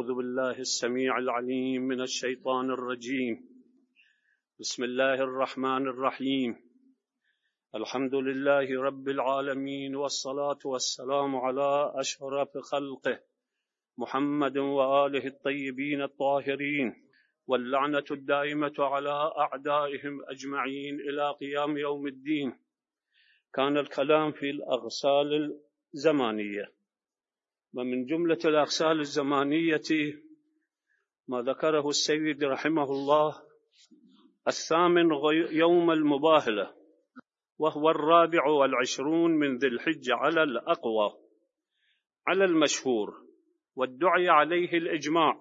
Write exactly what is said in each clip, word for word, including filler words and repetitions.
أعوذ بالله السميع العليم من الشيطان الرجيم. بسم الله الرحمن الرحيم. الحمد لله رب العالمين، والصلاة والسلام على أشرف خلقه محمد وآله الطيبين الطاهرين، واللعنة الدائمة على أعدائهم أجمعين إلى قيام يوم الدين. كان الكلام في الأغسال الزمانية، ومن جملة الأغسال الزمانية ما ذكره السيد رحمه الله: الثامن يوم المباهلة، وهو الرابع والعشرون من ذي الحجة على الأقوى على المشهور، والدعي عليه الإجماع.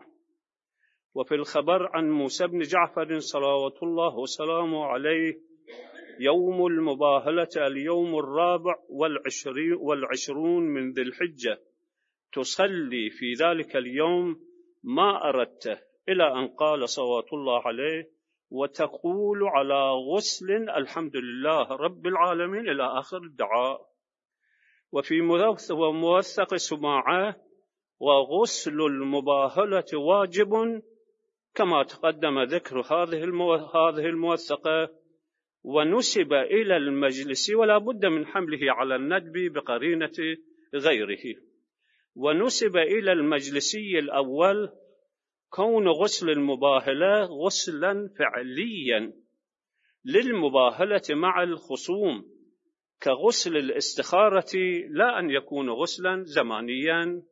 وفي الخبر عن موسى بن جعفر صلوات الله وسلامه عليه: يوم المباهلة اليوم الرابع والعشرون من ذي الحجة، تصلي في ذلك اليوم ما أردته، إلى أن قال صلوات الله عليه: وتقول على غسل الحمد لله رب العالمين، إلى آخر الدعاء. وفي موثق سماعة: وغسل المباهلة واجب، كما تقدم ذكر هذه هذه الموثقة، ونسب إلى المجلس، ولا بد من حمله على الندب بقرينة غيره. ونسب إلى المجلسي الأول كون غسل المباهلة غسلا فعليا للمباهلة مع الخصوم، كغسل الاستخارة، لا أن يكون غسلا زمانيا.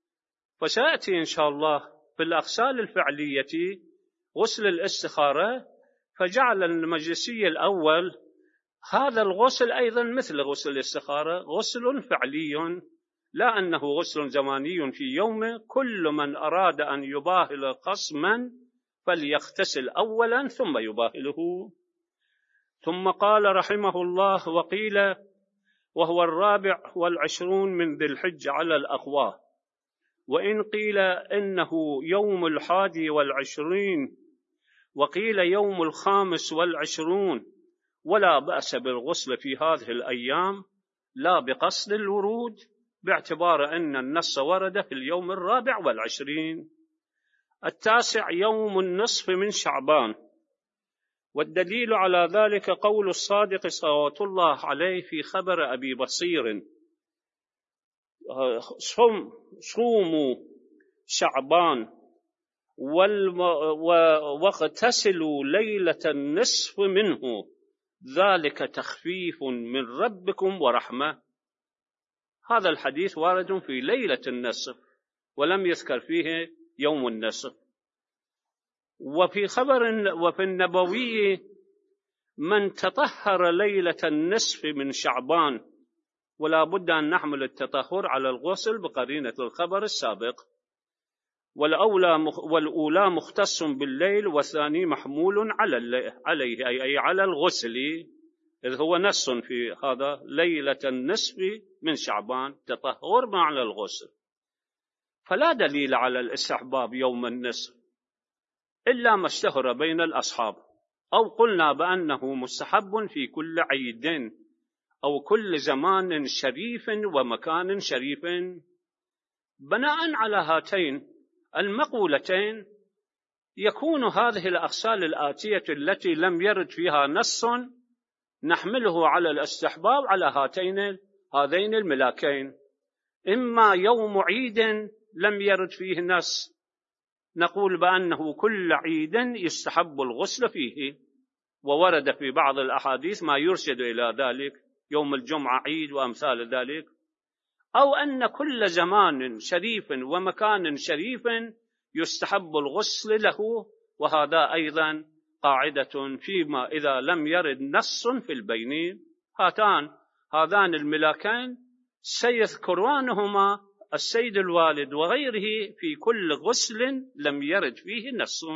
فسيأتي إن شاء الله في الأغسال الفعلية غسل الاستخارة، فجعل المجلسي الأول هذا الغسل أيضا مثل غسل الاستخارة غسل فعلي، لا أنه غسل زماني في يومه. كل من أراد أن يباهل قسما فليغتسل أولا ثم يباهله. ثم قال رحمه الله: وقيل وهو الرابع والعشرون من ذي الحجة على الأقوى، وإن قيل إنه يوم الحادي والعشرين، وقيل يوم الخامس والعشرون، ولا بأس بالغسل في هذه الأيام لا بقصد الورود، باعتبار أن النص ورد في اليوم الرابع والعشرين. التاسع يوم النصف من شعبان، والدليل على ذلك قول الصادق صلوات الله عليه في خبر أبي بصير: صوموا شعبان واغتسلوا ليلة النصف منه، ذلك تخفيف من ربكم ورحمة. هذا الحديث وارد في ليلة النصف، ولم يذكر فيه يوم النصف. وفي خبر وفي النبوي: من تطهر ليلة النصف من شعبان، ولا بد أن نحمل التطهر على الغسل بقرينة الخبر السابق. والأولى والأولى مختص بالليل، والثاني محمول على عليه أي على الغسل، إذ هو نص في هذا: ليلة النصف من شعبان، تطهر معنى الغسل. فلا دليل على الاستحباب يوم النصف إلا ما اشتهر بين الأصحاب، أو قلنا بأنه مستحب في كل عيد أو كل زمان شريف ومكان شريف. بناء على هاتين المقولتين يكون هذه الأغسال الآتية التي لم يرد فيها نص نحمله على الاستحباب على هاتين هذين الملاكين: إما يوم عيد لم يرد فيه نص، نقول بأنه كل عيد يستحب الغسل فيه، وورد في بعض الأحاديث ما يرشد إلى ذلك، يوم الجمعة عيد وأمثال ذلك. أو أن كل زمان شريف ومكان شريف يستحب الغسل له، وهذا أيضا قاعدة فيما إذا لم يرد نص في البينين. هاتان هذان الملاكين سيذكرانهما السيد الوالد وغيره في كل غسل لم يرد فيه نص،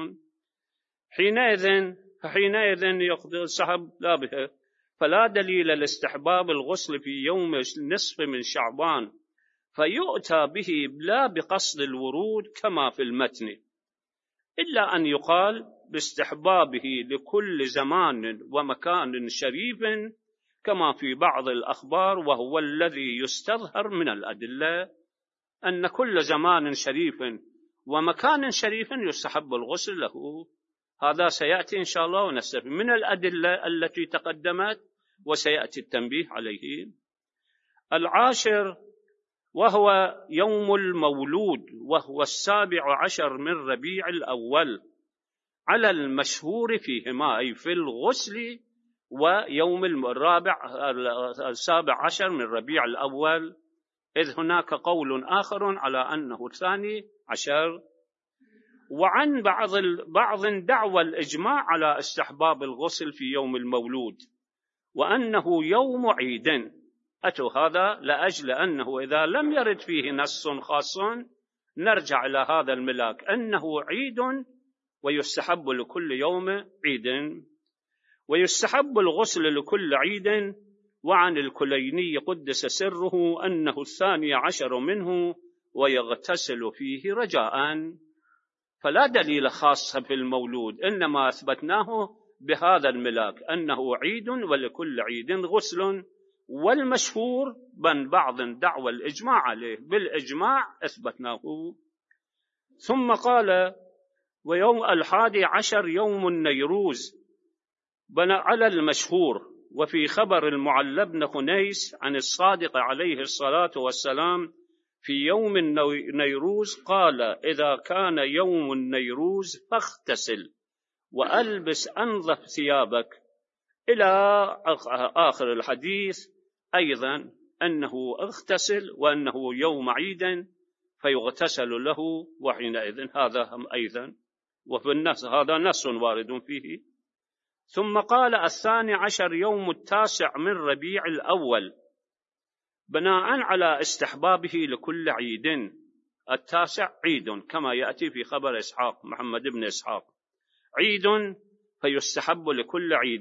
حينئذ فحينئذ يقضي السحب لا به. فلا دليل لاستحباب الغسل في يوم النصف من شعبان، فيؤتى به لا بقصد الورود كما في المتن، إلا أن يقال باستحبابه لكل زمان ومكان شريف، كما في بعض الأخبار. وهو الذي يستظهر من الأدلة أن كل زمان شريف ومكان شريف يستحب الغسل له. هذا سيأتي إن شاء الله ونستفيد من الأدلة التي تقدمت وسيأتي التنبيه عليه. العاشر وهو يوم المولود، وهو السابع عشر من ربيع الأول على المشهور فيهما، أي في الغسل ويوم الرابع السابع عشر من ربيع الأول، إذ هناك قول آخر على أنه الثاني عشر. وعن بعض بعض دعوى الإجماع على استحباب الغسل في يوم المولود وأنه يوم عيد. أتوا هذا لأجل أنه إذا لم يرد فيه نص خاص نرجع إلى هذا الملاك أنه عيد ويستحب لكل يوم عيد. ويستحب الغسل لكل عيد. وعن الكليني قدس سره أنه الثاني عشر منه ويغتسل فيه رجاء. فلا دليل خاص في المولود، إنما أثبتناه بهذا الملاك أنه عيد ولكل عيد غسل، والمشهور بن بعض دعوى الإجماع عليه، بالإجماع أثبتناه. ثم قال ويوم الحادي عشر يوم النيروز بنى على المشهور. وفي خبر المعلى بن خنيس عن الصادق عليه الصلاة والسلام في يوم النيروز قال إذا كان يوم النيروز فاغتسل وألبس أنظف ثيابك، إلى آخر الحديث أيضا أنه اغتسل وأنه يوم عيد فيغتسل له، وحينئذ هذا هم أيضا وفي النص هذا نص وارد فيه. ثم قال الثاني عشر يوم التاسع من ربيع الأول بناء على استحبابه لكل عيد. التاسع عيد كما يأتي في خبر إسحاق محمد بن إسحاق، عيد فيستحب لكل عيد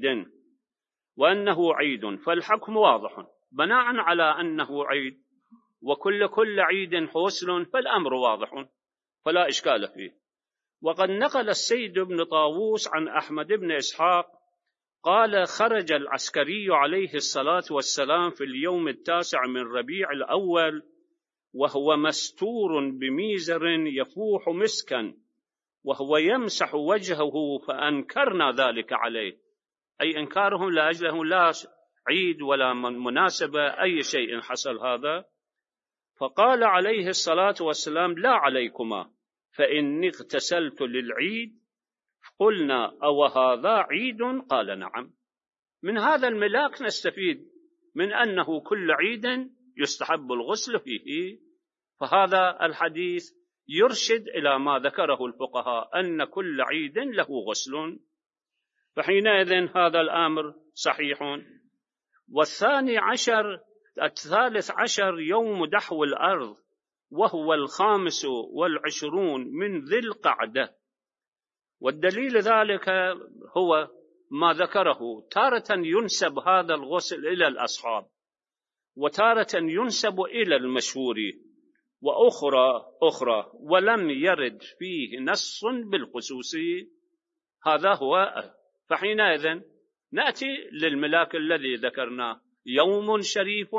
وأنه عيد، فالحكم واضح بناء على أنه عيد وكل كل عيد غسل، فالأمر واضح فلا إشكال فيه. وقد نقل السيد بن طاووس عن أحمد بن إسحاق قال خرج العسكري عليه الصلاة والسلام في اليوم التاسع من ربيع الأول وهو مستور بميزر يفوح مسكا وهو يمسح وجهه، فأنكرنا ذلك عليه، أي إنكارهم لأجله لا عيد ولا مناسبة أي شيء حصل هذا. فقال عليه الصلاة والسلام لا عليكما فإني اغتسلت للعيد. قلنا أو هذا عيد؟ قال نعم. من هذا الملاك نستفيد من أنه كل عيد يستحب الغسل فيه، فهذا الحديث يرشد إلى ما ذكره الفقهاء أن كل عيد له غسل، فحينئذ هذا الأمر صحيح. والثاني عشر الثالث عشر يوم دحو الأرض وهو الخامس والعشرون من ذي القعدة، والدليل ذلك هو ما ذكره، تارة ينسب هذا الغسل إلى الأصحاب وتارة ينسب إلى المشهور وأخرى أخرى ولم يرد فيه نص بالخصوص. هذا هو. فحينئذ نأتي للملاك الذي ذكرناه، يوم شريف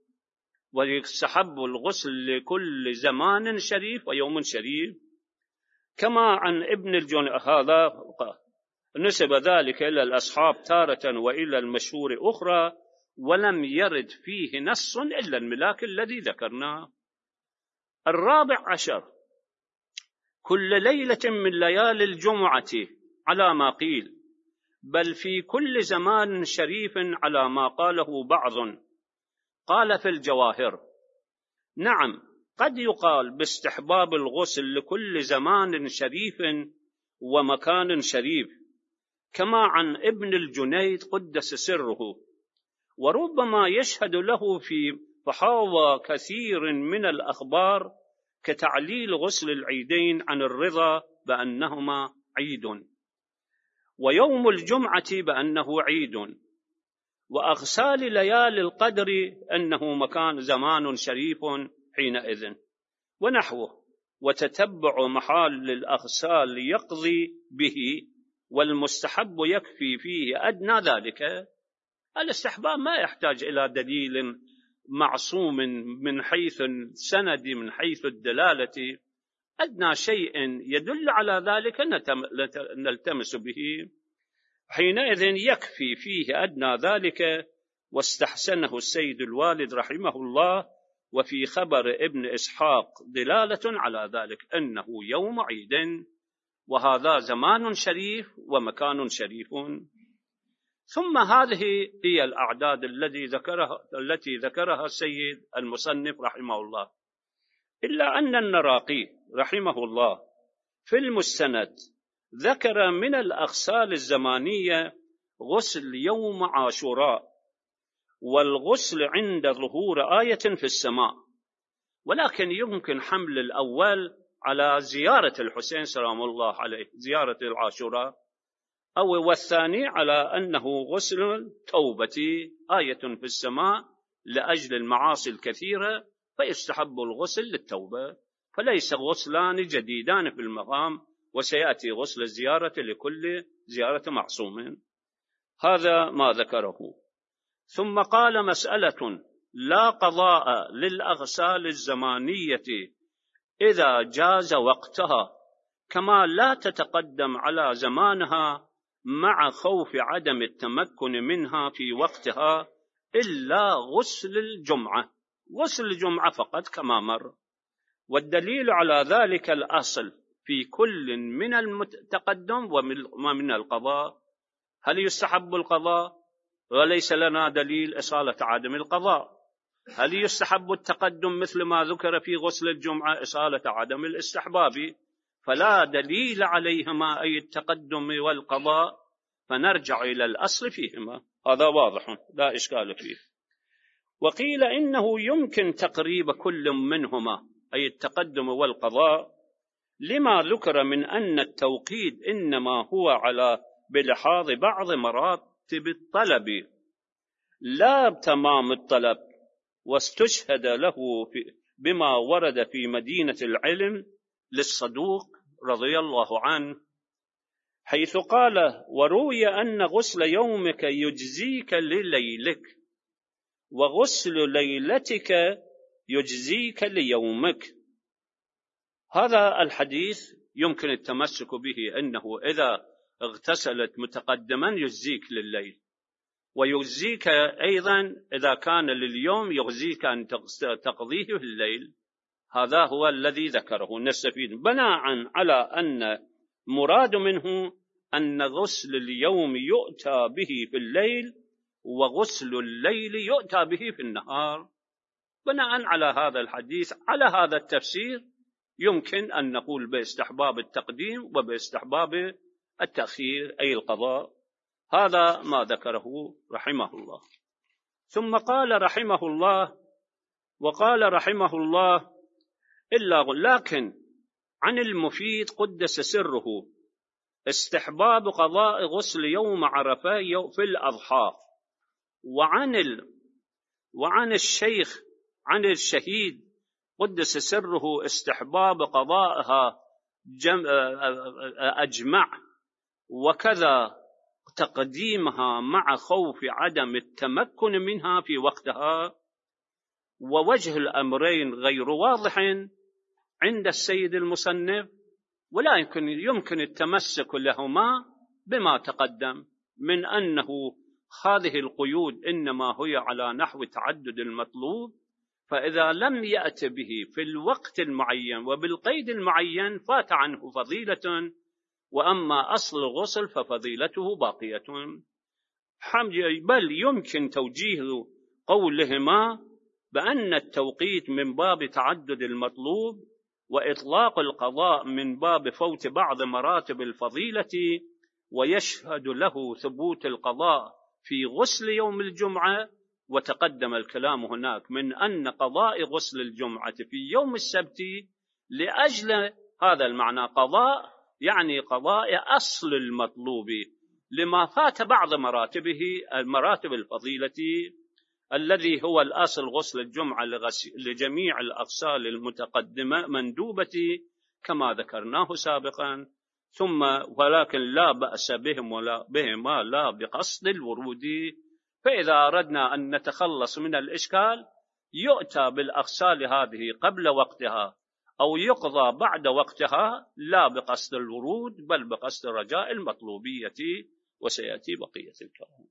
ويستحب الغسل لكل زمان شريف ويوم شريف، كما عن ابن الجن هذا نسب ذلك إلى الأصحاب تارة وإلى المشهور أخرى، ولم يرد فيه نص إلا الملاك الذي ذكرناه. الرابع عشر كل ليلة من ليالي الجمعة على ما قيل، بل في كل زمان شريف على ما قاله بعض. قال في الجواهر نعم قد يقال باستحباب الغسل لكل زمان شريف ومكان شريف، كما عن ابن الجنيد قدس سره، وربما يشهد له في فحاوى كثير من الأخبار كتعليل غسل العيدين عن الرضا بأنهما عيد، ويوم الجمعة بأنه عيد، وأغسال ليالي القدر أنه مكان زمان شريف حينئذ ونحوه. وتتبع محال الأغسال يقضي به، والمستحب يكفي فيه أدنى ذلك. الاستحباب ما يحتاج إلى دليل معصوم من حيث السند من حيث الدلالة، أدنى شيء يدل على ذلك نلتمس به، حينئذ يكفي فيه أدنى ذلك. واستحسنه السيد الوالد رحمه الله. وفي خبر ابن إسحاق دلالة على ذلك أنه يوم عيد، وهذا زمان شريف ومكان شريف. ثم هذه هي الأعداد التي ذكرها التي ذكرها السيد المصنف رحمه الله. إلا أن النراقي رحمه الله في المستند ذكر من الأغسال الزمانية غسل يوم عاشوراء، والغسل عند ظهور آية في السماء، ولكن يمكن حمل الأول على زيارة الحسين سلام الله عليه، زيارة العاشوراء، أو والثاني على أنه غسل توبة آية في السماء لأجل المعاصي الكثيرة، فيستحب الغسل للتوبة، فليس غسلان جديدان في المقام، وسيأتي غسل الزيارة لكل زيارة معصوم. هذا ما ذكره. ثم قال: مسألة لا قضاء للأغسال الزمانية إذا جاز وقتها، كما لا تتقدم على زمانها مع خوف عدم التمكن منها في وقتها إلا غسل الجمعة، غسل الجمعة فقط كما مر. والدليل على ذلك الأصل في كل من التقدم ومن القضاء. هل يستحب القضاء؟ وليس لنا دليل إصالة عدم القضاء. هل يستحب التقدم مثل ما ذكر في غسل الجمعة إصالة عدم الاستحباب؟ فلا دليل عليهما، أي التقدم والقضاء، فنرجع إلى الأصل فيهما. هذا واضح لا إشكال فيه. وقيل إنه يمكن تقريب كل منهما، أي التقدم والقضاء، لما ذكر من أن التوقيت إنما هو على بلحاظ بعض مراتب الطلب لا تمام الطلب. واستشهد له بما ورد في مدينة العلم للصدوق رضي الله عنه، حيث قال: وروي أن غسل يومك يجزيك لليلك، وغسل ليلتك يجزيك ليومك. هذا الحديث يمكن التمسك به، أنه إذا اغتسلت متقدما يجزيك لليل، ويجزيك أيضا إذا كان لليوم يجزيك أن تقضيه في الليل. هذا هو الذي ذكره. نستفيد بناء على أن مراد منه أن غسل اليوم يؤتى به في الليل، وغسل الليل يؤتى به في النهار. بناء على هذا الحديث، على هذا التفسير، يمكن أن نقول باستحباب التقديم وباستحباب التأخير، أي القضاء. هذا ما ذكره رحمه الله. ثم قال رحمه الله: وقال رحمه الله: إلا لكن عن المفيد قدس سره استحباب قضاء غسل يوم عرفة في الأضحى، وعن ال... وعن الشيخ عن الشهيد قدس سره استحباب قضائها جم... أجمع، وكذا تقديمها مع خوف عدم التمكن منها في وقتها. ووجه الأمرين غير واضح عند السيد المصنف، ولا يمكن يمكن التمسك لهما بما تقدم من أنه هذه القيود إنما هي على نحو تعدد المطلوب، فإذا لم يأت به في الوقت المعين وبالقيد المعين فات عنه فضيلة، وأما أصل الغسل ففضيلته باقية. بل يمكن توجيه قولهما بأن التوقيت من باب تعدد المطلوب، وإطلاق القضاء من باب فوت بعض مراتب الفضيلة، ويشهد له ثبوت القضاء في غسل يوم الجمعة. وتقدم الكلام هناك من أن قضاء غسل الجمعة في يوم السبت لأجل هذا المعنى، قضاء يعني قضاء أصل المطلوب لما فات بعض مراتبه، المراتب الفضيلة، الذي هو الأصل غسل الجمعة لجميع الأغسال المتقدمة مندوبة كما ذكرناه سابقا. ثم ولكن لا بأس بهم ولا بهما لا بقصد الورود. فإذا أردنا أن نتخلص من الإشكال يؤتى بالأغسال هذه قبل وقتها أو يقضى بعد وقتها لا بقصد الورود بل بقصد رجاء المطلوبية، وسيأتي بقية الكلام.